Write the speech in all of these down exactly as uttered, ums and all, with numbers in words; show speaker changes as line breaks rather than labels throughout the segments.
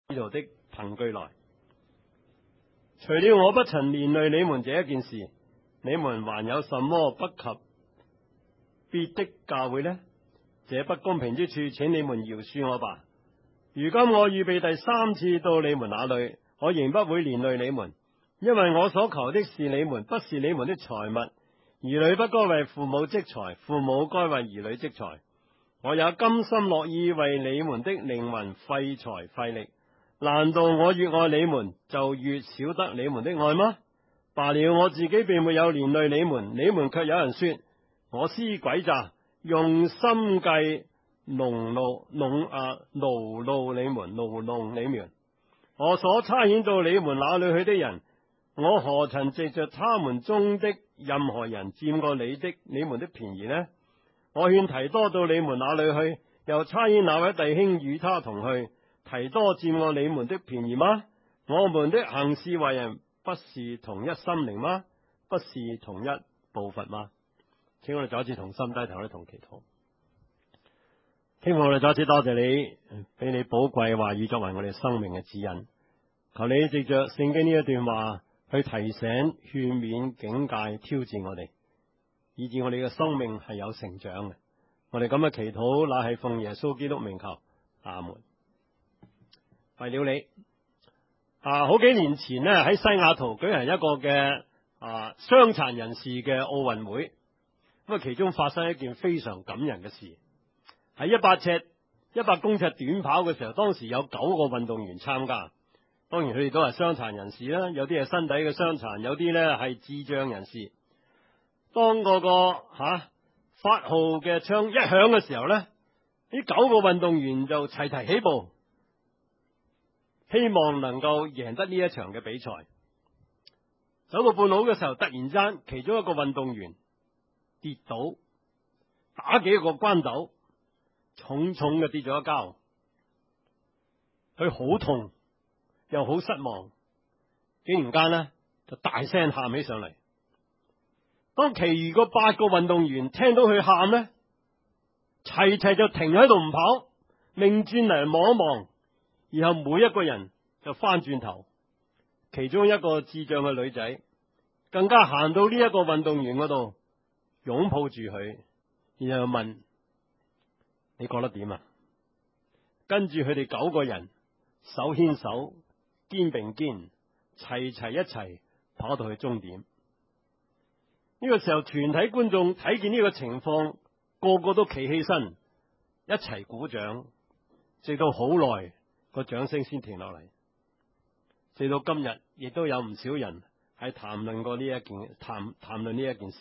使徒的憑據來。除了我不曾連累你們這一件事，你們還有什麼不及別的教會呢？這不公平之處，請你們饒恕我吧。如今我預備第三次到你們那裏，我仍不會連累你們，因為我所求的是你們，不是你們的財物。兒女不該為父母積財，父母該為兒女積財。我也甘心樂意為你們的靈魂費財費力。難道我越愛你們，就越少得你們的愛嗎？罷了，我自己並沒有連累你們，你們卻有人說我施詭詐，用心計農勞農啊勞碌你們，勞弄你們。我所差遣到你們那裏去的人，我何曾藉着他們中的任何人佔過你的你們的便宜呢？我勸提多到你們那裏去，又差遣那位弟兄與他同去。提多佔過你們的便宜嗎？我們的行事為人不是同一心靈嗎？不是同一步伐嗎？請我哋再一次同心低頭，一同祈禱。希望我哋再一次多謝你，俾你寶貴話語作為我哋生命嘅指引。求你藉着聖經呢一段話去提醒、勸勉、警戒、挑戰我哋，以致我哋嘅生命係有成長嘅。我哋咁嘅祈禱，乃係奉耶穌基督名求，阿門。為了你啊，好幾年前呢，喺西雅圖舉行一個嘅啊傷殘人士嘅奧運會，咁啊其中發生一件非常感人嘅事。喺一百尺一百公尺短跑嘅時候，當時有九個運動員參加，當然佢哋都係傷殘人士啦，有啲係身體嘅傷殘，有啲呢係智障人士。當嗰個吓發號嘅槍一響嘅時候呢，呢九個運動員就齊齊起步，希望能夠贏得呢一場嘅比賽。走到半路嘅時候，突然間其中一個運動員跌倒，打幾個關斗，重重嘅跌咗一跤，佢好痛又好失望，竟然間呢就大聲喊起上嚟。當其餘個八個運動員聽到佢喊呢，齊齊就停喺度唔跑，擰轉嚟望一望，然後每一個人就翻轉頭，其中一個智障嘅女仔更加行到呢一個運動員嗰度，擁抱住佢，然後問：你覺得點啊？跟住佢哋九個人手牽手，肩並肩，齊齊一齊跑到去終點。呢個時候，團體觀眾睇見呢個情況，個個都企起身，一齊鼓掌，直到好耐個掌聲先停落嚟。直到今日，亦都有唔少人係談論過呢一件談談論呢一件事。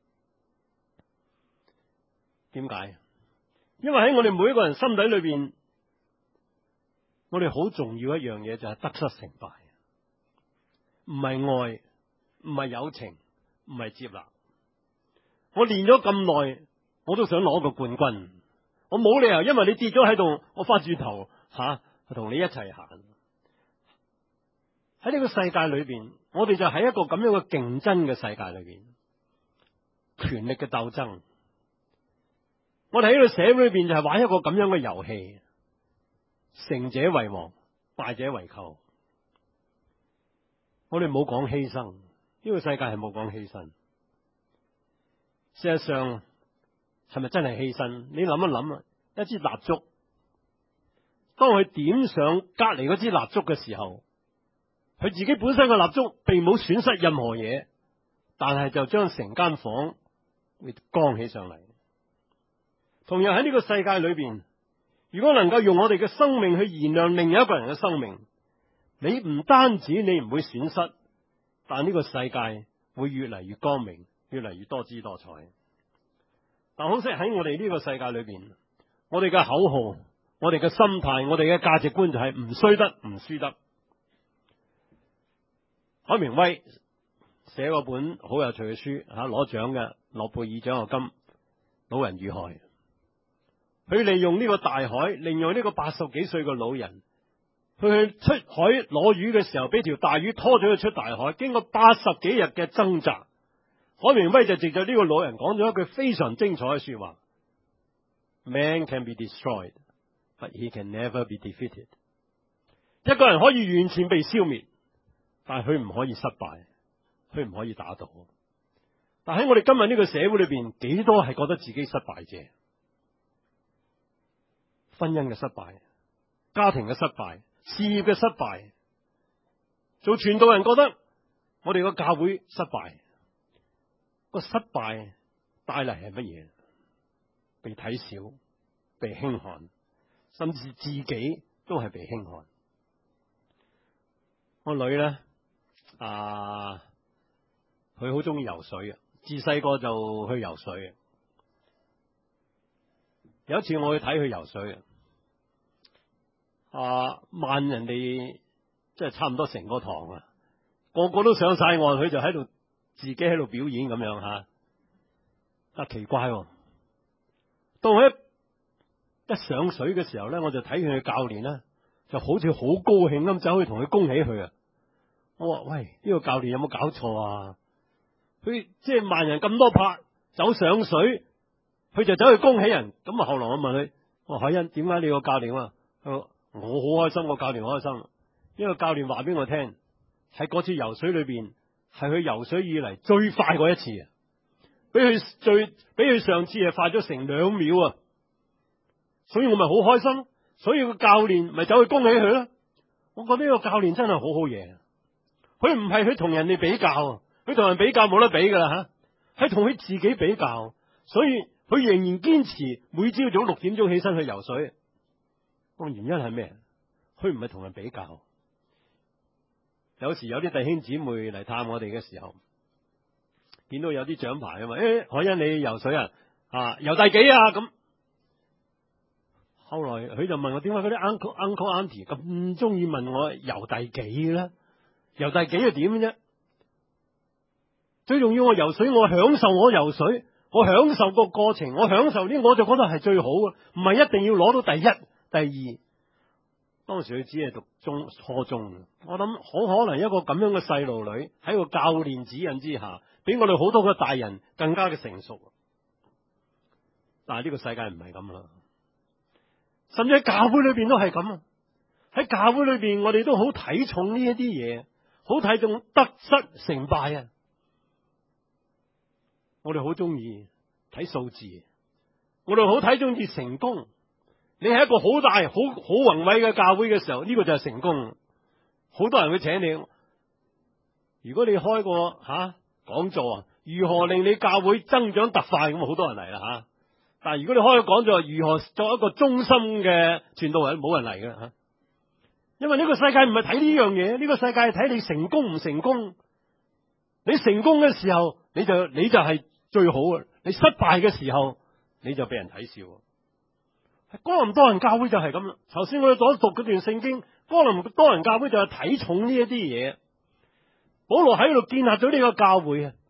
點解？因為喺我哋每一個人心底裏邊，我哋好重要一樣嘢就係得失成敗，唔係愛，唔係友情，唔係接納。我練咗咁耐，我都想攞個冠軍。我冇理由因為你跌咗喺度，我翻轉頭吓同你一齊行。喺呢個世界裏邊，我哋就喺一個咁樣嘅競爭嘅世界裏邊，權力嘅鬥爭。我哋喺呢個社會裏邊就係玩一個咁樣嘅遊戲，成者為王，敗者為寇。我哋冇講犧牲，呢個世界係冇講犧牲。事實上係咪真係犧牲？你諗一諗啊，一支蠟燭，當佢點上隔籬嗰支蠟燭嘅時候，佢自己本身嘅蠟燭並冇損失任何嘢，但係就將成間房會光起上嚟。同樣喺呢個世界裏邊，如果能夠用我哋嘅生命去燃亮另一個人嘅生命，你唔單止你唔會損失，但呢個世界會越嚟越光明，越嚟越多姿多彩。但可惜喺我哋呢個世界裏邊，我哋嘅口號，我哋嘅心態，我哋嘅價值觀就係唔衰得，唔輸得。海明威寫過本好有趣嘅書，吓攞獎嘅諾貝爾獎學金《老人與海》。佢利用呢個大海，利用呢個八十幾歲嘅老人，佢去出海攞魚嘅時候，俾條大魚拖咗佢出大海，經過八十幾日嘅掙扎，海明威就藉着呢個老人講咗一句非常精彩嘅說話 ：Man can be destroyed, but he can never be defeated。 一個人可以完全被消滅，但係佢唔可以失敗，佢唔可以打倒。但喺我哋今日呢個社會裏邊，幾多係覺得自己失敗者？婚姻嘅失敗，家庭嘅失敗，事業嘅失敗，做傳道人覺得我哋個教會失敗。個失敗帶嚟係乜嘢？被睇小，被輕看，甚至自己都係被輕看。我女咧啊，佢好中意游水啊，自細個就去游水啊。有一次我去睇佢游水啊，慢人哋即係差唔多成個堂啊，個個都上晒岸，佢就喺度自己喺度表演咁樣吓。啊，奇怪喎！當我一一上水嘅時候咧，我就睇佢嘅教練咧，就好似好高興咁走去同佢恭喜佢啊！我話：喂，呢個教練有冇搞錯啊？佢即係慢人咁多拍走上水，佢就走去恭喜人。咁啊，後來我問佢：我話海欣，點解你個教練啊？佢話：我好開心，個教練好開心，因為教練話俾我聽，喺嗰次游水裏邊，係佢游水以嚟最快嗰一次啊！比佢最比佢上次係快咗成兩秒啊！所以我咪好開心，所以個教練咪走去恭喜佢咯。我覺得呢個教練真係好好嘢，佢唔係佢同人哋比較，佢同人比較冇得比噶啦吓，係同佢自己比較，所以佢仍然堅持每朝早六點鐘起身去游水。個原因係咩？佢唔係同人比較。有時有啲弟兄姊妹嚟探我哋嘅時候，見到有啲獎牌啊嘛，誒，海欣你游水啊，啊游第幾啊咁。後來佢就問我，點解嗰啲 uncle uncle auntie 咁中意問我游第幾咧？游第幾係點啫？最重要我游水，我享受我游水，我享受個過程，我享受呢，我就覺得係最好嘅，唔係一定要攞到第一、第二。當時佢只係讀中初中，我諗好可能一個咁樣嘅細路女喺個教練指引之下，比我哋好多嘅大人更加嘅成熟。但係呢個世界唔係咁啦。甚至喺教會裏邊都係咁啊！喺教會裏邊，我哋都好睇重呢一啲嘢，好睇重得失成敗啊！我哋好中意睇數字，我哋好睇中意成功。你係一個好大、好好宏偉嘅教會嘅時候，呢個就係成功。好多人會請你。如果你開個吓講座啊，如何令你教會增長特快，咁好多人嚟啦吓。但係如果你開個講座，如何作一個忠心嘅傳道人，冇人嚟嘅吓。因為呢個世界唔係睇呢樣嘢，呢個世界係睇你成功唔成功。你成功嘅時候，你就你就係最好嘅；你失敗嘅時候，你就俾人睇笑。哥林多人教會就係咁啦。頭先我哋所讀嗰段聖經，哥林多人教會就係睇重呢一啲嘢。保羅喺度建立咗呢個教會啊。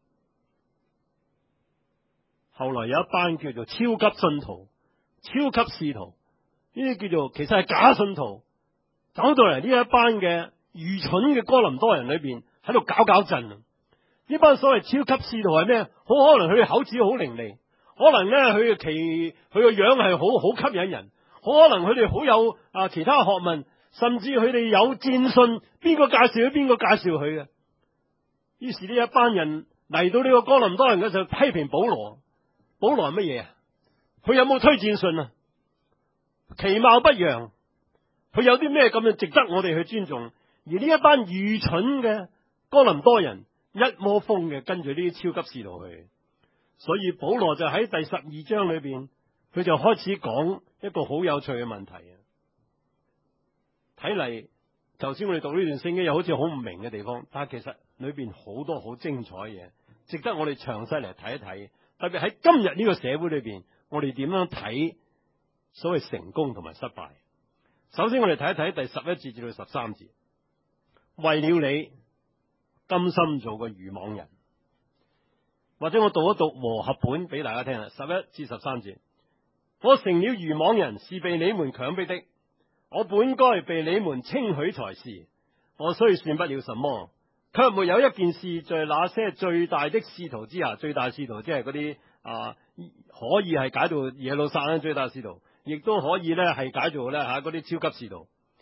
後來有一班叫做超級信徒、超級使徒，呢啲叫做其實係假信徒，走到嚟呢一班嘅愚蠢嘅哥林多人裏邊喺度搞搞震。呢班所謂超級使徒係咩？好可能佢嘅口齒好伶俐，可能咧佢嘅其佢個樣係好好吸引人，好可能佢哋好有啊其他學問，甚至佢哋有戰信，邊個介紹佢邊個介紹佢嘅。於是呢一班人嚟到呢個哥林多人嘅時候批評保羅。保羅係乜嘢啊？佢有冇推薦信啊？其貌不揚，佢有啲咩咁樣值得我哋去尊重？而呢一班愚蠢嘅哥林多人一窩蜂嘅跟住呢啲超級使徒去，所以保羅就喺第十二章裏邊，佢就開始講一個好有趣嘅問題啊！睇嚟，頭先我哋讀呢段聖經又好似好唔明嘅地方，但係其實裏邊好多好精彩嘢，值得我哋詳細嚟睇一睇。特別喺今日呢個社會裏邊，我哋點樣睇所謂成功同埋失敗？首先我哋睇一睇第十一節至到十三節，為了你甘心做個愚妄人，或者我讀一讀和合本俾大家聽啦。十一至十三節，我成了愚妄人，是被你們強迫的。我本該被你們稱許才是，我雖算不了什麼，卻沒有一件事在那些最大的使徒之下，最大使徒即係嗰啲啊，可以係解到耶路撒冷最大使徒，亦都可以咧係解做咧吓嗰啲超級使徒。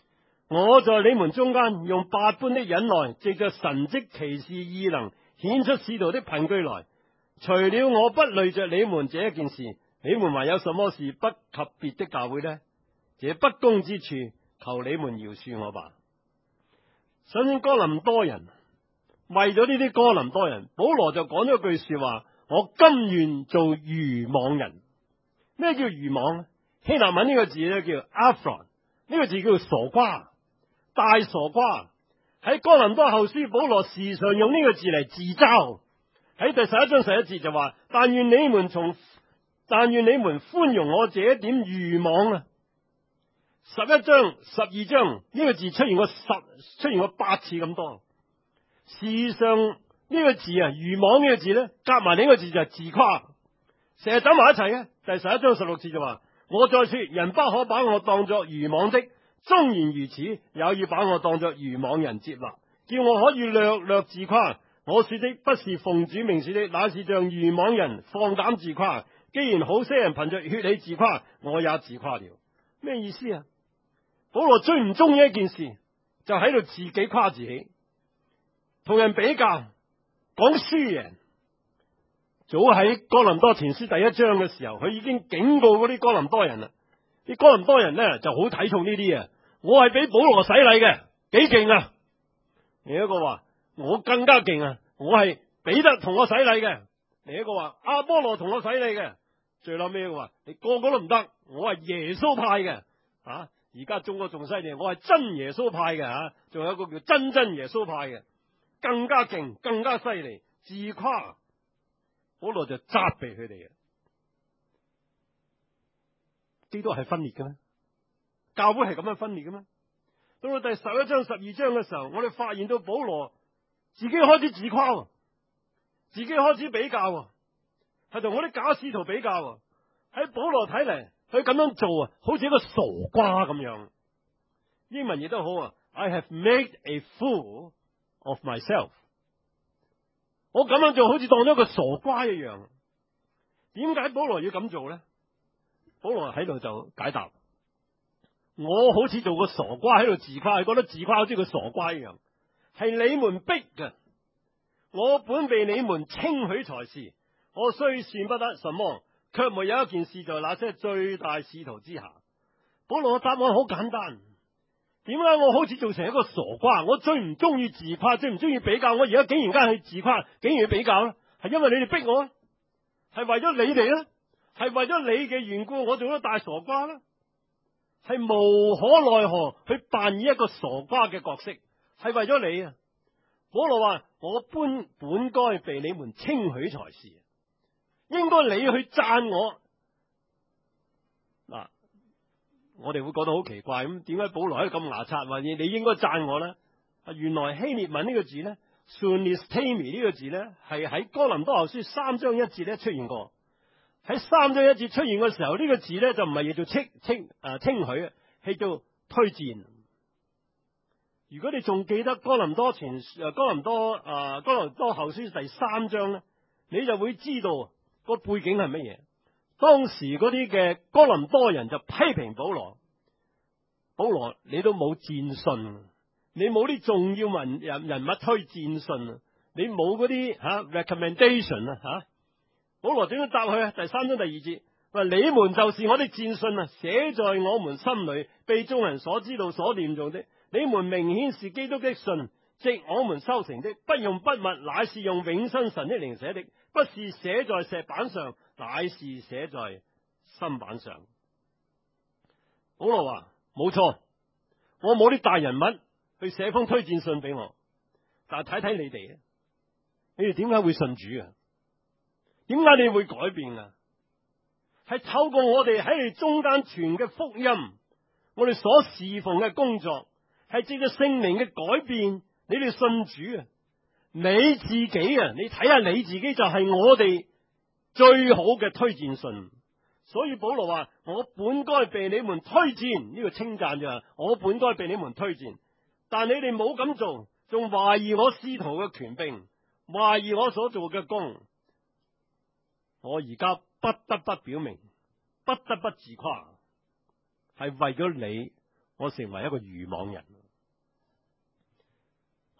我在你們中間用百般的忍耐，藉着神蹟奇事異能，顯出使徒的憑據來。除了我不累着你們這一件事，你們還有什麼事不及別的教會呢？這不公之處，求你們饒恕我吧。首先，哥林多人為咗呢啲哥林多人，保羅就講咗一句說話：我甘願做愚妄人。咩叫愚妄？希臘文呢個字咧叫 aphron， 呢個字叫做傻瓜，大傻瓜。喺哥林多後書，保羅時常用呢個字嚟自嘲。喺第十一章十一節就話：但願你們從，但願你們寬容我這一點愚妄啊！十一章、十二章呢、這個字出現過十，出現過八次咁多。事實上呢個字啊，愚妄呢個字咧，夾埋呢個字就係自誇，成日走埋一齊嘅。第十一章十六節就話：我再說，人不可把我當作愚妄的，縱然如此，也要把我當作愚妄人接納，叫我可以略略自誇。我說的不是奉主名說的，乃是像愚妄人放膽自誇。既然好些人憑着血氣自誇，我也自誇了。咩意思啊？保羅最唔中意一件事，就喺度自己誇自己，同人比較，講輸贏。早喺哥林多前書第一章嘅時候，佢已經警告嗰啲哥林多人啦。啲哥林多人呢就好睇重呢啲啊！我係俾保羅洗禮嘅，幾勁啊！另一個話我更加勁啊！我係彼得同我洗禮嘅。另一個話阿波羅同我洗禮嘅。最後尾嘅話你個個都唔得，我係耶穌派嘅啊！而家中國仲犀利，我係真耶穌派嘅吓，仲有一個叫真真耶穌派嘅，更加勁，更加犀利，自誇。保羅就責備佢哋嘅。基督係分裂嘅咩？教會係咁樣分裂嘅咩？到到第十一章、十二章嘅時候，我哋發現到保羅自己開始自誇，自己開始比較，係同我啲假使徒比較。喺保羅睇嚟，佢咁樣做啊，好似一個傻瓜咁樣。英文亦都好啊 ，I have made a fool of myself。我咁樣做好似當咗個傻瓜一樣。點解保羅要咁做咧？保羅喺度就解答：我好似做個傻瓜喺度自誇，覺得自誇好似個傻瓜一樣，係你們逼嘅。我本被你們稱許才是，我雖算不得什麼，卻沒有一件事在那些最大使徒之下。保羅嘅答案好簡單：點解我好似做成一個傻瓜？我最唔中意自誇，最唔中意比較。我而家竟然間去自誇，竟然去比較咧，係因為你哋逼我，係為咗你哋咧，係為咗你嘅緣故，我做咗大傻瓜啦，係無可奈何去扮演一個傻瓜嘅角色，係為咗你啊！保羅話：我本本該被你們稱許才是，應該你去讚我。嗱，我哋會覺得好奇怪，咁點解保羅喺度咁牙擦話你你應該讚我咧？啊，原來希臘文呢個字咧 sunistemi 呢個字咧，係喺哥林多後書三章一節咧出現過。喺三章一節出現嘅時候，呢、這個字咧就唔係叫做稱稱誒稱許啊，係叫推薦。如果你仲記得哥林多前誒哥林多誒、呃、哥林多後書第三章咧，你就會知道個背景係乜嘢。當時嗰啲嘅哥林多人就批評保羅，保羅你都冇薦信，你冇啲重要人人人物推薦信啊，你冇嗰啲吓 recommendation 啊吓。保羅點樣答佢啊？第三章第二節話：你們就是我的薦信啊，寫在我們心裏，被眾人所知道、所念誦的。你們明顯是基督的信，藉我們修成的，不用筆墨，乃是用永生神的靈寫的，不是寫在石板上，乃是寫在心板上。保羅話：冇錯，我冇啲大人物去寫封推薦信俾我，但係睇睇你哋，你哋點解會信主啊？點解你會改變啊？係透過我哋喺你中間傳嘅福音，我哋所侍奉嘅工作，係藉着聖靈嘅改變，你哋信主啊！你自己啊，你睇下你自己就係我哋最好嘅推薦信。所以保羅話：我本該被你們推薦，呢個稱讚咋？我本該被你們推薦，但你哋冇咁做，仲懷疑我使徒嘅權柄，懷疑我所做嘅工。我而家不得不表明，不得不自誇，係為咗你，我成為一個愚妄人。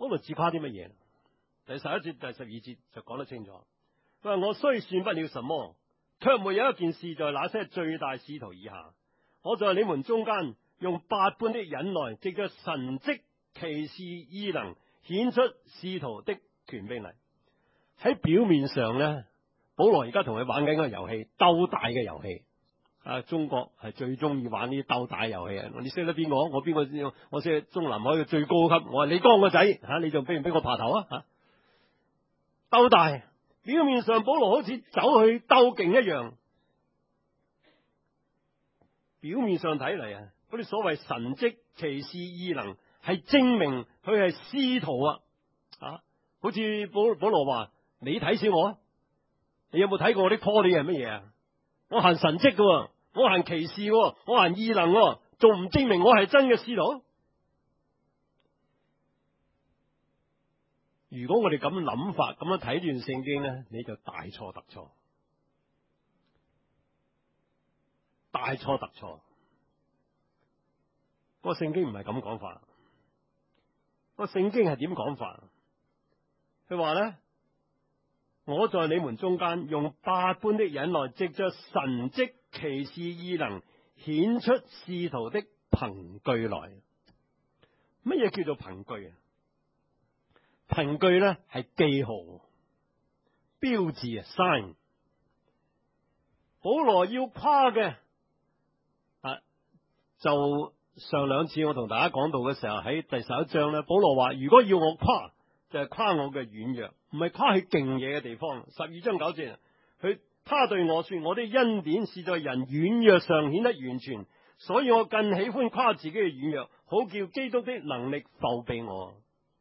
嗰度自誇啲乜嘢？第十一節、第十二節就講得清楚。佢話我雖算不了什麼，卻沒有一件事在那些最大使徒以下。我在你們中間用百般的忍耐，藉着神蹟、奇事、異能，顯出使徒的權柄嚟。喺表面上呢，保羅而家同佢玩緊個遊戲，鬥大嘅遊戲。啊，中國係最中意玩呢啲鬥大遊戲啊！你識得邊個？我邊個？我識中南海嘅最高級，我係李剛個仔吓，你仲俾唔俾我爬頭啊？吓，鬥大，表面上保羅好似走去鬥勁一樣，表面上睇嚟啊，嗰啲所謂神蹟、奇事、異能，係證明佢係使徒啊！啊，好似保保羅話：你睇小我，你有冇睇過我啲 call 係乜嘢啊？我行神蹟嘅，我行奇事，我行異能，仲唔證明我係真嘅使徒？如果我哋咁諗法，咁樣睇段聖經咧，你就大錯特錯，大錯特錯。個聖經唔係咁講法，個聖經係點講法？佢話咧，我在你們中間用百般的忍耐，藉着神蹟、奇事、異能，顯出使徒的憑據來。乜嘢叫做憑據啊？憑據咧係記號、標誌啊 ，sign。保羅要誇嘅啊，就上兩次我同大家講到嘅時候，喺第十一章咧，保羅話：如果要我誇，就係、是、誇我嘅軟弱，唔係誇佢勁嘢嘅地方。十二章九節，佢他對我說：我的恩典是在人軟弱上顯得完全，所以我更喜歡誇自己嘅軟弱，好叫基督的能力覆庇我。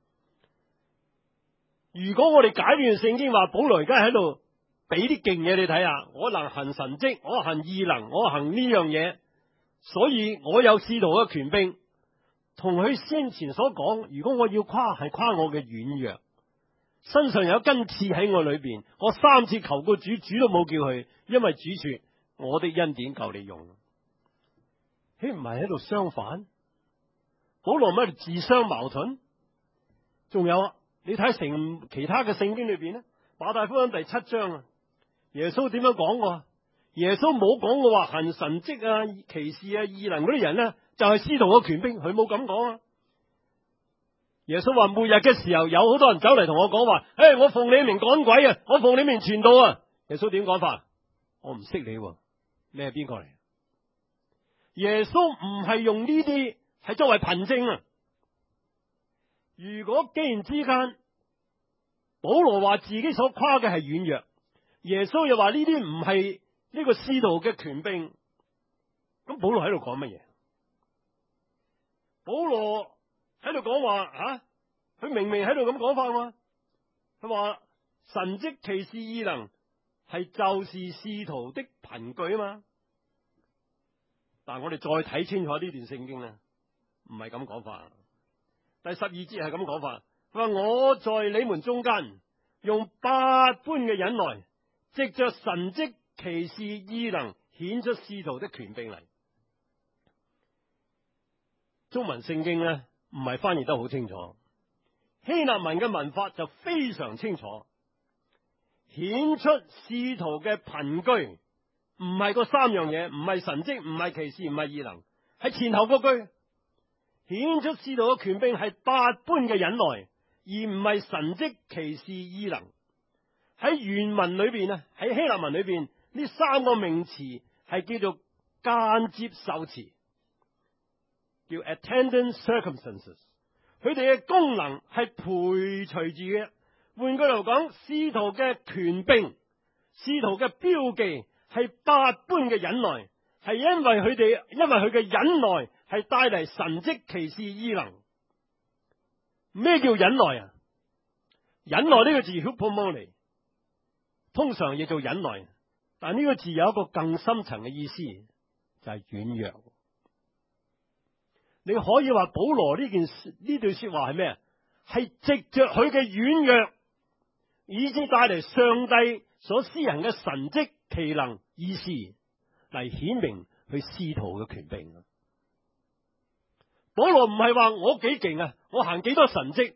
如果我哋解段聖經話，保羅而家喺度俾啲勁嘢你睇下，我能行神蹟，我行異能，我行呢樣嘢，所以我有使徒嘅權柄。同佢先前所講，如果我要誇，係誇我嘅軟弱，身上有一根刺喺我裏邊，我三次求過主，主都冇叫佢，因為主說我的恩典夠你用。豈唔係喺度相反？保羅咪喺度自相矛盾？仲有啊，你睇成其他嘅聖經裏邊咧，馬太福音第七章啊，耶穌點樣講過？耶穌冇講過話行神蹟啊、奇事啊、異能嗰啲人咧，就係使徒嘅權柄，佢冇咁講啊。耶穌話末日嘅時候，有好多人走嚟同我講話，誒，我奉你名趕鬼啊，我奉你名傳道啊。耶穌點講法？我唔識你，你係邊個嚟？耶穌唔係用呢啲係作為憑證啊。如果既然之間保羅話自己所誇嘅係軟弱，耶穌又話呢啲唔係呢個使徒嘅權柄，咁保羅喺度講乜嘢？保羅喺度講話啊，佢明明喺度咁講法嘛，佢話神蹟奇事異能係就是使徒的憑據啊嘛。但係我哋再睇清楚呢段聖經咧，唔係咁講法。第十二節係咁講法，佢話我在你們中間用百般嘅忍耐，藉着神蹟奇事異能，顯出使徒的權柄嚟。中文聖經咧唔係翻譯得好清楚，希臘文嘅文法就非常清楚，顯出使徒嘅憑據，唔係嗰三樣嘢，唔係神蹟，唔係奇事，唔係異能，係前後嗰句。顯出使徒嘅權柄係百般嘅忍耐，而唔係神蹟奇事異能。喺原文裏邊啊，喺希臘文裏邊呢三個名詞係叫做間接受詞，叫 attendant circumstances。佢哋嘅功能係陪隨住嘅。換句嚟講，使徒嘅權柄、使徒嘅標記係百般嘅忍耐，係因為佢哋因為佢嘅忍耐係帶嚟神蹟奇事異能。咩叫忍耐啊？忍耐呢個字 hupomone 通常亦做忍耐，但呢個字有一個更深層嘅意思，就係軟弱。你可以話保羅呢件事呢段說話係咩啊？係藉着佢嘅軟弱，以致帶嚟上帝所施行嘅神蹟奇能異事嚟顯明佢使徒嘅權柄啊！保羅唔係話我幾勁啊，我行幾多神蹟，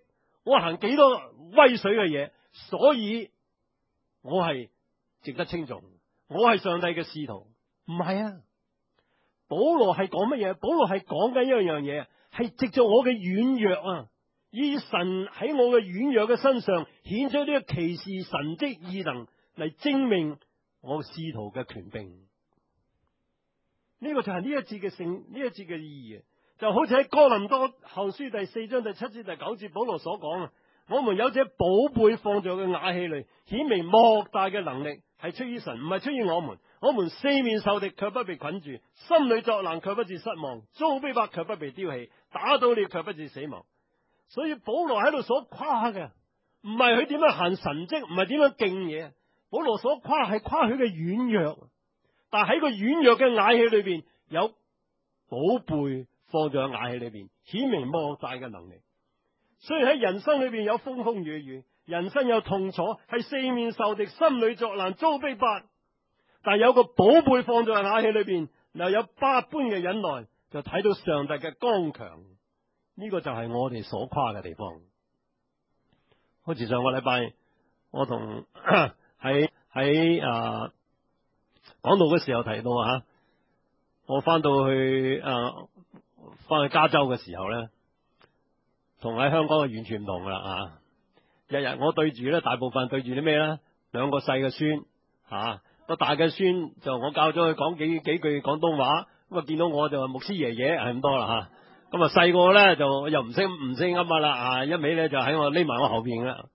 我行幾多威水嘅嘢，所以我係值得稱頌，我係上帝嘅使徒。唔係啊，保羅係講乜嘢？保羅係講緊一樣嘢，係藉着我嘅軟弱啊，以神喺我嘅軟弱嘅身上顯出呢個奇事神蹟異能嚟證明我使徒嘅權柄。呢、這個就係呢一節嘅聖呢一節嘅意義，就好似喺哥林多後書第四章第七節第九節保羅所講啊，我們有這寶貝放在嘅瓦器裏，顯明莫大嘅能力係出於神，唔係出於我們。我們四面受敵卻不被捆住，心裏作難卻不致失望，遭逼迫卻不被丟棄，打倒了卻不致死亡。所以保羅喺度所誇嘅唔係佢點樣行神蹟，唔係點樣勁嘢。保羅所誇係誇佢嘅軟弱，但係喺個軟弱嘅瓦器裏邊有寶貝放在瓦器裏邊，顯明莫大嘅能力。雖然喺人生裏邊有風風雨雨，人生有痛楚，係四面受敵，心裏作難，遭逼迫，但有個寶貝放在瓦器裏邊，又有百般嘅忍耐，就睇到上帝嘅剛強。呢、這個就係我哋所誇嘅地方。好似上個禮拜我同喺喺啊講道嘅時候提到啊，我翻到去啊翻去加州嘅時候咧，同喺香港嘅完全唔同啦啊！日日我對住咧，大部分對住啲咩咧？兩個細嘅孫吓，個、啊、大嘅孫就我教咗佢講幾幾句廣東話，咁啊見到我就話牧師爺爺係咁多啦吓。咁啊細個咧就又唔識唔識噏啦啊，一味咧就喺我匿埋我後邊啦，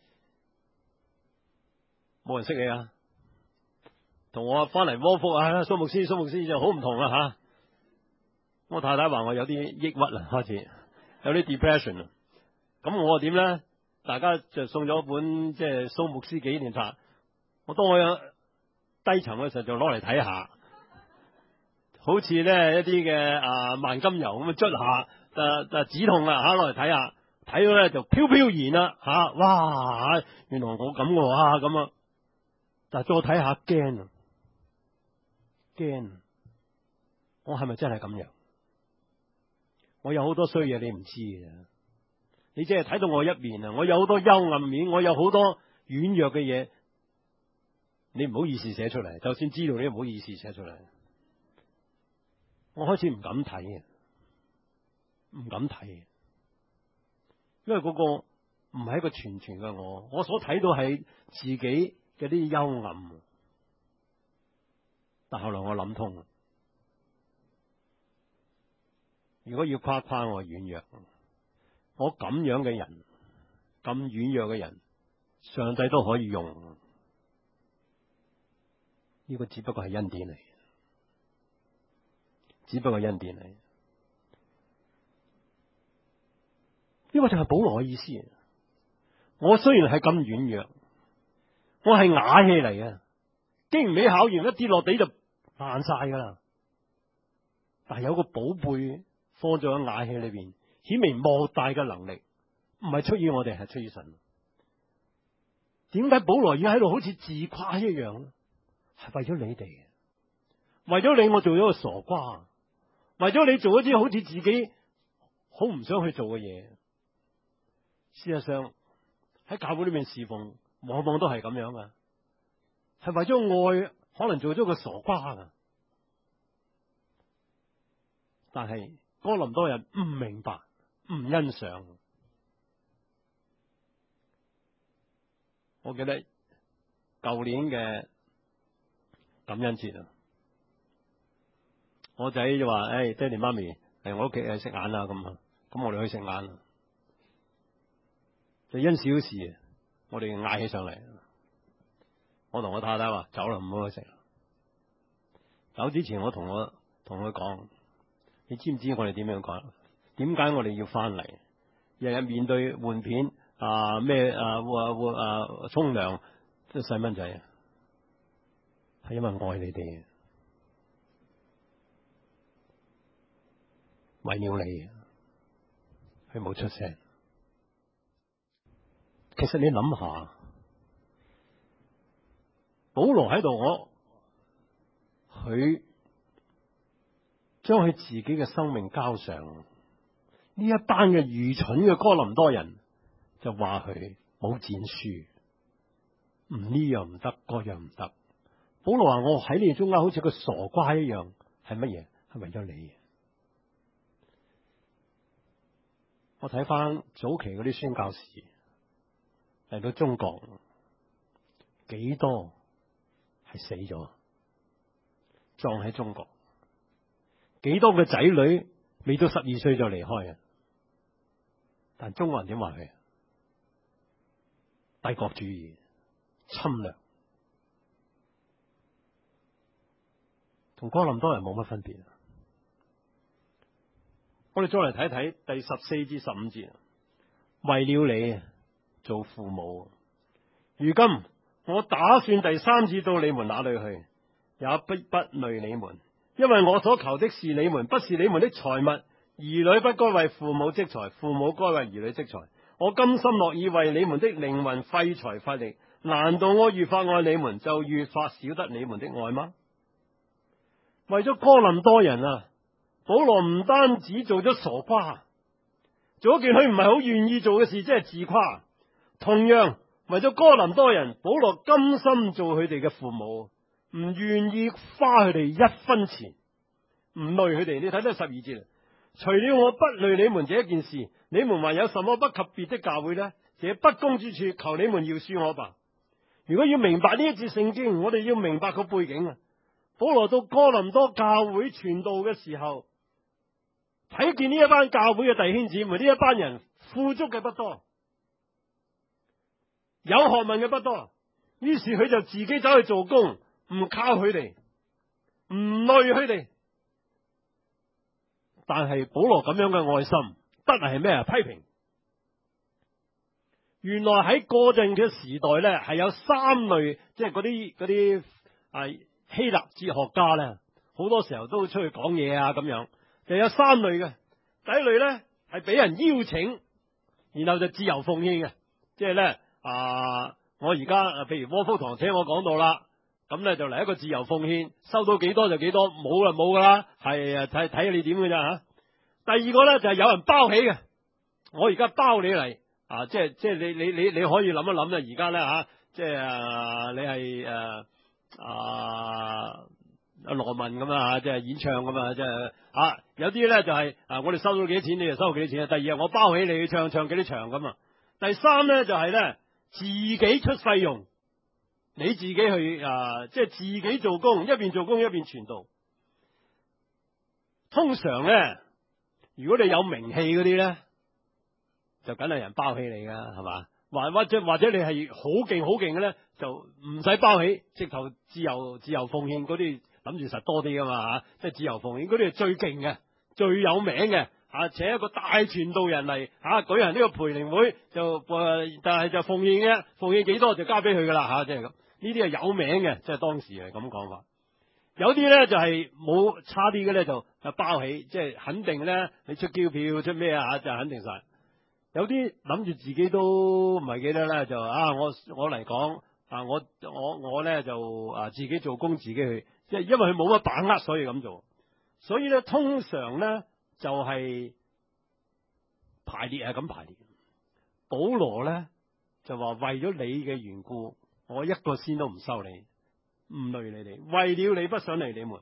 冇人識你啊！同我翻嚟窩福啊，蘇牧師蘇牧師就好唔同啦吓、啊。我太太話我有啲抑鬱啦，開始有啲 depression 啊。咁我點咧？大家就送咗本即係蘇牧師紀念冊，我當我有低沉嘅時候就攞嚟睇下，好似咧一啲嘅啊萬金油咁樣捽下，誒誒止痛啊吓，攞嚟睇下，睇到咧就飄飄然啦吓，哇！原來我咁嘅喎咁啊，但係再睇下驚啊驚，我係咪真係咁樣？我有好多衰嘢你唔知嘅，你只係睇到我一面啊！我有好多幽暗面，我有好多軟弱嘅嘢，你唔好意思寫出嚟。就算知道你都唔好意思寫出嚟。我開始唔敢睇嘅，唔敢睇嘅，因為嗰個唔係一個全全嘅我，我所睇到係自己嘅啲幽暗。但後來我諗通，如果要誇誇我軟弱，我咁樣嘅人，咁軟弱嘅人，上帝都可以用。呢個只不過係恩典嚟，只不過係恩典嚟。呢個就係保羅嘅意思。我雖然係咁軟弱，我係瓦器嚟嘅，經唔起考驗，一跌落地就爛晒噶啦。但係有個寶貝放咗喺瓦器裏邊，顯明莫大嘅能力，唔係出於我哋，係出於神。點解保羅要喺度好似自誇一樣咧？係為咗你哋嘅，為咗你我做咗個傻瓜，為咗你做一啲好似自己好唔想去做嘅嘢。事實上喺教會裏面侍奉，往往都係咁樣噶，係為咗愛，可能做咗個傻瓜噶。但係哥林多人唔明白，唔欣賞。我記得舊年嘅感恩節啊，我仔就話：誒、哎，爹哋媽咪嚟我屋企誒食晏啦，咁啊，咁我哋去食晏啦。就因小事，我哋嗌起上嚟。我同我太太話：走啦，唔好去食。走之前，我同我同佢講：你知唔知我哋點樣講？點解我哋要翻嚟？日日面對換片啊咩啊換換啊沖涼，即係細蚊仔，係因為愛你哋，為了你，佢冇出聲。其實你諗下，保羅喺度，我佢將佢自己嘅生命交上，呢一班嘅愚蠢嘅哥林多人就話佢冇戰書，唔呢樣唔得，嗰樣唔得。保羅話：我喺你哋中間好似個傻瓜一樣，係乜嘢？係為咗你。我睇翻早期嗰啲宣教士嚟到中國，幾多係死咗，葬喺中國？幾多嘅仔女未到十二歲就離開啊？但中國人點話佢？帝國主義、侵略，同哥林多人冇乜分別。我哋再嚟睇睇第十四至十五節，為了你做父母，如今我打算第三次到你們那裏去，也不不累你們，因為我所求的是你們，不是你們的財物。兒女不該為父母積財，父母該為兒女積財。我甘心樂意為你們的靈魂費財費力，難道我越發愛你們，就越發少得你們的愛嗎？為咗哥林多人啊，保羅唔單止做咗傻瓜，做一件佢唔係好願意做嘅事，即係自誇。同樣為咗哥林多人，保羅甘心做佢哋嘅父母，唔願意花佢哋一分錢，唔累佢哋。你睇到十二節，除了我不累你們這一件事，你們還有什麼不及別的教會呢？這不公之處，求你們饒恕我吧。如果要明白呢一節聖經，我哋要明白個背景啊。保羅到哥林多教會傳道嘅時候，睇見呢一班教會嘅弟兄姊妹，呢一班人富足嘅不多，有學問嘅不多，於是佢就自己走去做工，唔靠佢哋，唔累佢哋。但係保羅咁樣嘅愛心，得係咩啊？批評。原來喺嗰陣嘅時代咧，係有三類，即係嗰啲嗰啲啊希臘哲學家咧，好多時候都出去講嘢啊咁樣。就有三類嘅，第一類咧係俾人邀請，然後就自由奉獻嘅，即係咧啊，我而家譬如窩夫堂請我講道啦，咁咧就嚟一個自由奉獻，收到幾多就幾多，冇啦冇噶啦，係啊睇睇下你點嘅咋吓。第二個咧就係有人包起嘅，我而家包你嚟啊，即係即係你你你你可以諗一諗啦，而家咧吓，即係啊你係誒啊阿羅文咁啊，即係演唱咁啊，即係啊有啲咧就係啊我哋收到幾多錢，你就收到幾多錢啊。第二日我包起你去唱唱幾多場咁啊。第三咧就係咧自己出費用，你自己去啊，即係自己做工，一邊做工一邊傳道。通常咧，如果你有名氣嗰啲咧，就梗係人包起你噶，係嘛？或或者或者你係好勁好勁嘅咧，就唔使包起，直頭自由自由奉獻嗰啲，諗住實多啲噶嘛吓，即係自由奉獻嗰啲係最勁嘅、最有名嘅吓，請一個大傳道人嚟吓舉行呢個培靈會，就誒但係就奉獻嘅，奉獻幾多就交俾佢噶啦吓，即係咁。呢啲係有名嘅，即係當時係咁講法。有啲咧就係冇差啲嘅咧，就就包起，即係肯定咧，你出機票出咩啊就肯定晒。有啲諗住自己都唔係記得咧，就啊我我嚟講啊我我我咧就啊自己做工自己去，即係因為佢冇乜把握，所以咁做。所以咧通常咧就係排列係咁排列。保羅咧就話為咗你嘅緣故，我一個仙都唔收你。唔累你哋，為了你不想嚟你們。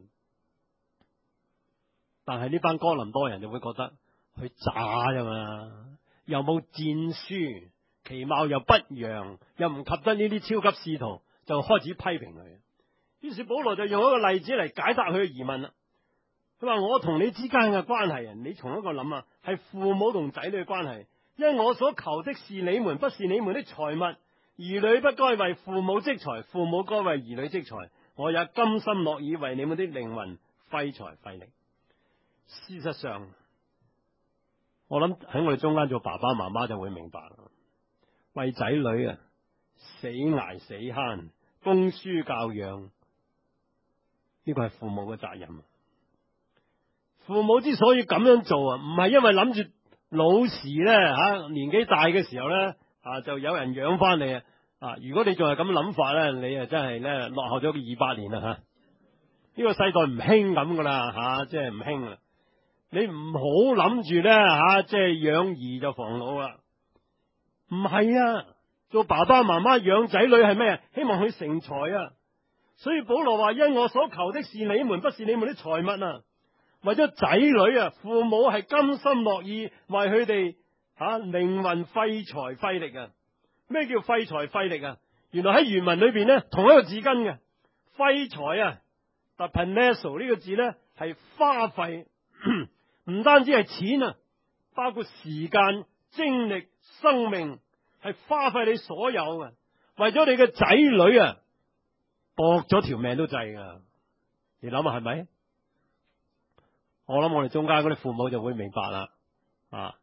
但係呢班哥林多人就會覺得佢渣啫嘛，又冇戰書，其貌又不揚，又唔及得呢啲超級使徒，就開始批評佢。於是保羅就用一個例子嚟解答佢嘅疑問啦。佢話我同你之間嘅關係啊，你從一個諗啊，係父母同仔女嘅關係，因為我所求的是你們，不是你們的財物。兒女不該為父母積財，父母該為兒女積財。我也甘心樂意為你們的靈魂費財費力。事實上，我諗喺我哋中間做爸爸媽媽就會明白，為仔女啊死捱死慳，供書教養，呢個係父母嘅責任。父母之所以咁樣做啊，唔係因為諗住老時咧吓年紀大嘅時候咧。啊！就有人養翻你啊！啊！如果你仲係咁諗法咧，你啊真係咧落後咗二百年啦吓！呢、這個世代唔興咁噶啦吓，即係唔興啦。你唔好諗住咧吓，即係養兒就防老啦。唔唔係啊，做爸爸媽媽養仔女係咩啊？希望佢成才啊！所以保羅話：因我所求的是你們，不是你們的財物啊！為咗仔女啊，父母係甘心樂意為佢哋吓靈魂費財費力啊！咩叫費財費力啊？原來喺原文裏邊呢，同一個字根嘅費財啊 ，dapaneso 呢個字呢，係花費，唔單止係錢啊，包括時間、精力、生命，係花費你所有嘅，為咗你嘅仔女啊，搏咗條命都制噶。你諗下係咪？我諗我哋中間嗰啲父母就會明白啦，啊！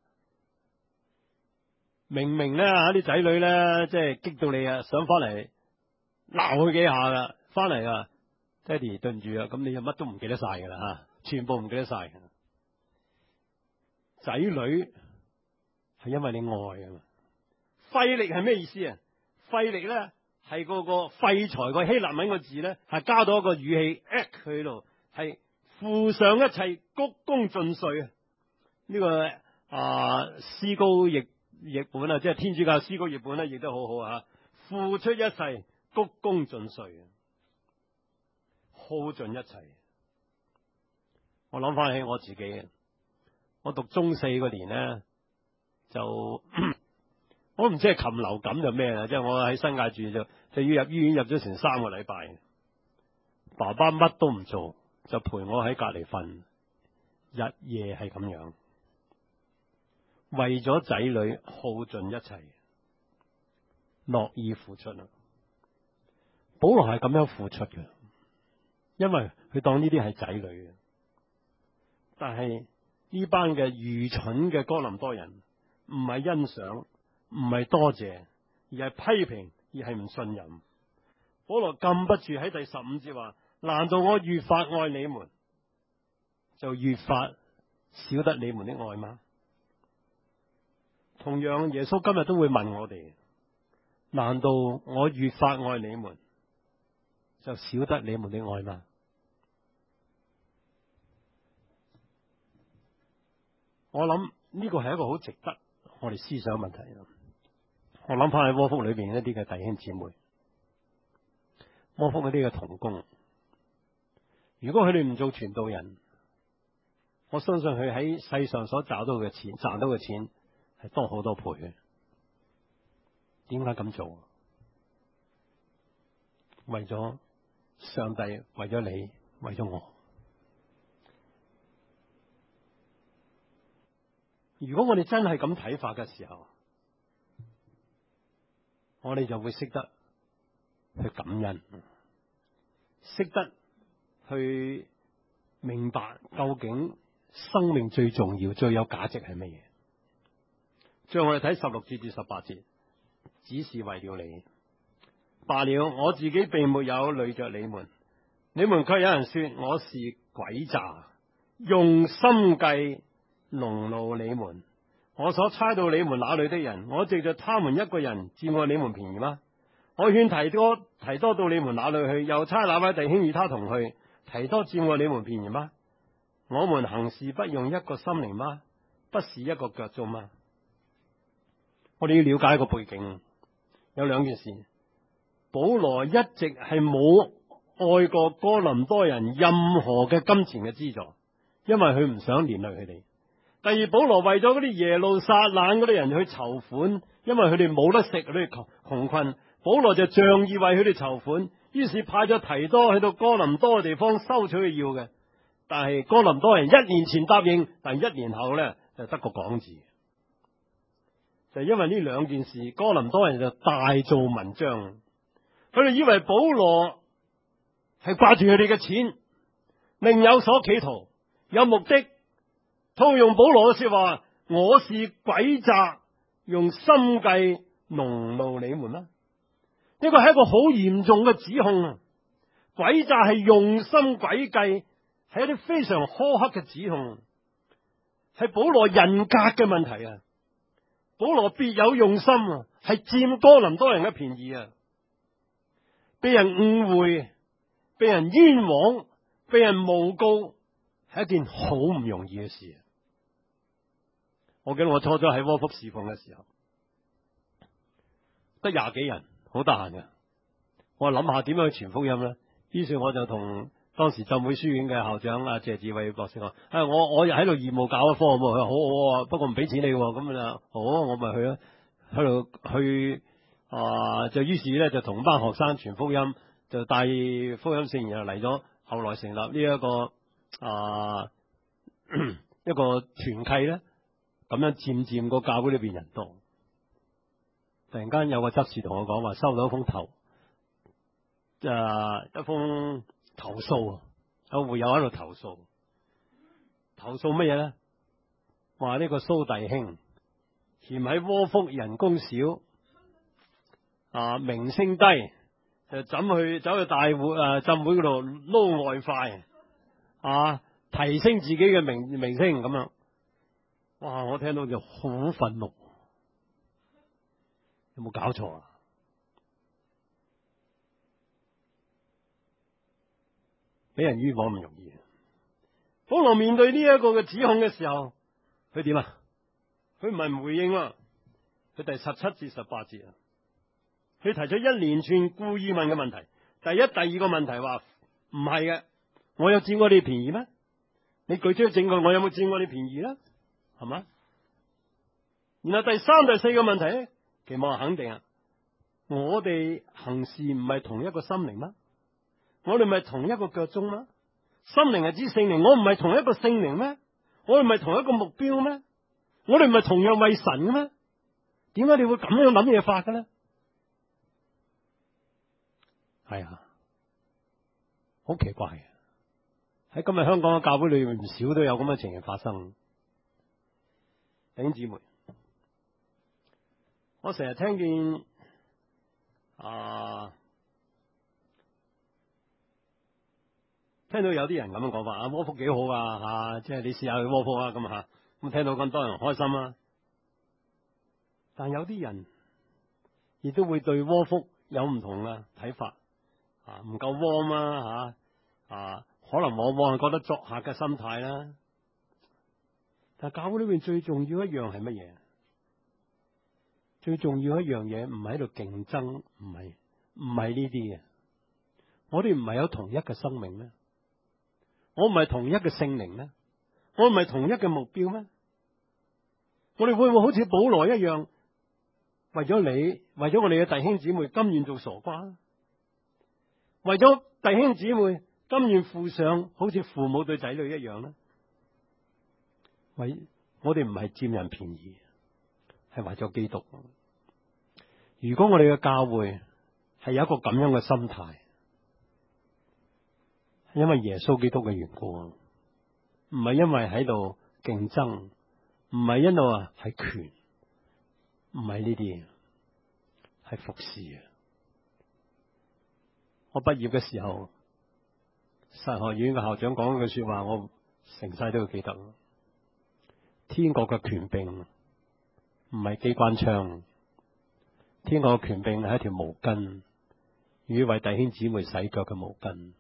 明明咧吓啲仔女咧，即係激到你啊，想翻嚟鬧佢幾下噶，翻嚟啊，爹哋對唔住啊，咁你就乜都唔記得晒噶啦吓，全部唔記得晒。仔女係因為你愛啊嘛，費力係咩意思啊？費力咧係嗰個廢材個希臘文個字咧，係加到一個語氣 act 佢度，係付上一切，鞠躬盡瘁啊！呢、這個啊思高譯譯本啊，即係天主教思高譯本咧，亦都好好啊！付出一切，鞠躬盡瘁，耗盡一切。我諗翻起我自己，我讀中四嗰年咧，就我唔知係禽流感就咩啦，即係我喺新界住就就要入醫院，入咗成三個禮拜，爸爸乜都唔做，就陪我喺隔籬瞓，日夜係咁樣，為咗仔女耗盡一切，樂意付出啦。保羅係咁樣付出嘅，因為佢當呢啲係仔女嘅。但係呢班嘅愚蠢嘅哥林多人，唔係欣賞，唔係多謝，而係批評，而係唔信任。保羅禁不住喺第十五節話：難道我越發愛你們，就越發少得你們的愛嗎？同樣，耶穌今日都會問我哋：難道我越發愛你們，就少得你們的愛嗎？我諗呢個係一個好值得我哋思想嘅問題。我諗翻喺窩福裏邊一啲嘅弟兄姊妹，窩福嗰啲嘅同工，如果佢哋唔做傳道人，我相信佢喺世上所找到嘅錢，賺到嘅錢係多好多倍嘅。點解咁做？為咗上帝，為咗你，為咗我。如果我哋真係咁睇法嘅時候，我哋就會識得去感恩，識得去明白究竟生命最重要、最有價值係乜嘢。最後我哋睇十六節至十八節，只是為了你。罷了，我自己並沒有累着你們，你們卻有人說我是詭詐，用心計惱怒你們。我所差到你們那裏的人，我藉着他們一個人佔過你們便宜嗎？我勸提多提多到你們那裏去，又差那位弟兄與他同去，提多佔過你們便宜嗎？我們行事不用一個心靈嗎？不是一個腳蹤嗎？我哋要了解一個背景，有兩件事。保羅一直係冇愛過哥林多人任何嘅金錢嘅資助，因為佢唔想連累佢哋。第二，保羅為咗嗰啲耶路撒冷嗰啲人去籌款，因為佢哋冇得食，佢哋窮困，保羅就仗義為佢哋籌款，於是派咗提多去到哥林多嘅地方收取佢要嘅。但係哥林多人一年前答應，但一年後呢，就得個講字。就因為呢兩件事，哥林多人就大做文章。佢哋以為保羅係掛住佢哋嘅錢，另有所企圖，有目的。套用保羅嘅說話，我是詭詐，用心計惱怒你們啦。呢個係一個好嚴重嘅指控啊！詭詐係用心詭計，係一啲非常苛刻嘅指控，係保羅人格嘅問題啊！保羅別有用心啊，係佔哥林多人嘅便宜啊！被人誤會，被人冤枉，被人誣告，係一件好唔容易嘅事。我記得我初初喺窩福侍奉嘅時候， 得廿幾人，好得閒嘅。我諗下點樣去傳福音咧？於是我就同當時浸會書院嘅校長阿謝志偉博士講：啊，我我又喺度義務教一科，佢話好好啊，不過唔俾錢你喎。咁啊，好，我咪去啦。喺度去啊，就於是咧就同班學生傳福音，就帶福音聖言又嚟咗。後來成立呢、這、一個啊一個團契咧，咁樣漸漸個教會裏邊人多。突然間有個執事同我講話，收到一封投誒、啊、一封投訴啊，有會友喺度投訴，投訴乜嘢咧？話呢個蘇弟兄嫌喺窩福人工少，啊名聲低，就走去走去大會誒、啊、浸會嗰度撈外快，啊提升自己嘅名名聲咁樣。哇！我聽到就好憤怒，有冇搞錯啊？俾人冤枉唔容易。保羅面對呢一個嘅指控嘅時候，佢點啊？佢唔係唔回應啊，佢第十七至十八節啊，佢提出一連串故意問嘅問題。第一、第二個問題話唔係嘅，我有佔過你便宜咩？你舉出證據，我有冇佔過你便宜啦？係嘛？然後第三、第四個問題咧，期望肯定啊，我哋行事唔係同一個心靈嗎？我哋唔係同一個腳蹤嗎？心靈係指聖靈，我唔係同一個聖靈咩？我哋唔係同一個目標咩？我哋唔係同樣為神嘅咩？點解你會咁樣諗嘢法嘅咧？係啊，好奇怪嘅。喺今日香港嘅教會裏面，唔少都有咁嘅情形發生。弟兄姊妹，我成日聽見啊，聽到有啲人咁樣講法，啊窩福幾好啊吓，即係你試下去窩福啊咁吓，咁聽到咁多人開心啊。但有啲人亦都會對窩福有唔同嘅睇法，啊唔夠窩啊吓，啊可能往往係覺得作客嘅心態啦。但係教會裏邊最重要一樣係乜嘢？最重要一樣嘢唔係喺度競爭，唔係唔係呢啲嘅。我哋唔係有同一嘅生命咩？我唔係同一嘅聖靈咩？我唔係同一嘅目標咩？我哋會唔會好似保羅一樣，為咗你，為咗我哋嘅弟兄姊妹，甘願做傻瓜？為咗弟兄姊妹，甘願付上好似父母對仔女一樣呢？為我哋唔係佔人便宜，係為咗基督。如果我哋嘅教會係有一個咁樣嘅心態，係因為耶穌基督嘅緣故，唔係因為喺度競爭，唔係因為啊係權，唔係呢啲，係服侍啊！我畢業嘅時候，神學院嘅校長講一句說話，我成世都要記得。天國嘅權柄唔係機關槍，天國嘅權柄係一條毛巾，與為弟兄姊妹洗腳嘅毛巾。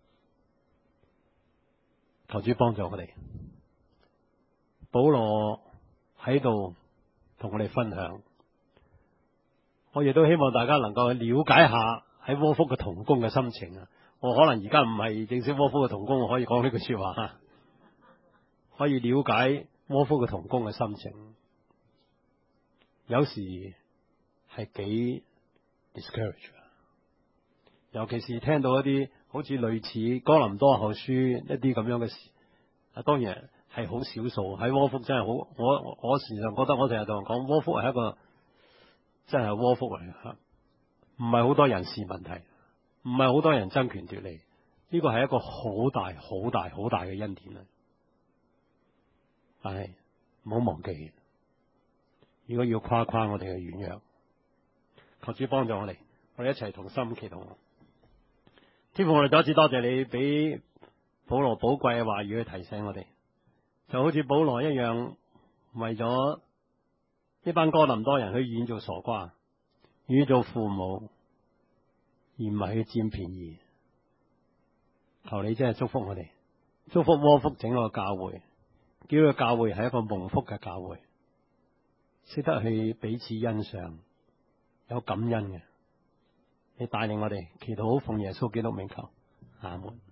求主幫助我哋。保羅喺度同我哋分享，我亦都希望大家能夠了解下喺窩福嘅同工嘅心情啊！我可能而家唔係正式窩福嘅同工，我可以講呢句說話，可以了解窩福嘅同工嘅心情。有時係幾 discourage， 尤其是聽到一啲好似類似哥林多後書一啲咁樣嘅事，啊，當然係好少數。喺窩福真係好，我我時常覺得我成日同人講，窩福係一個真係窩福嚟嘅，唔係好多人事問題，唔係好多人爭權奪利，呢個係一個好大好大好大嘅恩典啦。但係唔好忘記，如果要誇誇我哋嘅軟弱，求主幫助我哋，我哋一齊同心祈禱。天父，我哋再一次多謝你俾保羅寶貴嘅話語去提醒我哋，就好似保羅一樣，為咗呢班哥林多人去願做傻瓜，願做父母，而唔係去佔便宜。求你真係祝福我哋，祝福窩福整個教會，叫個教會係一個蒙福嘅教會，識得去彼此欣賞， 有感恩嘅。你帶領我哋祈禱，奉耶穌基督名求，阿門。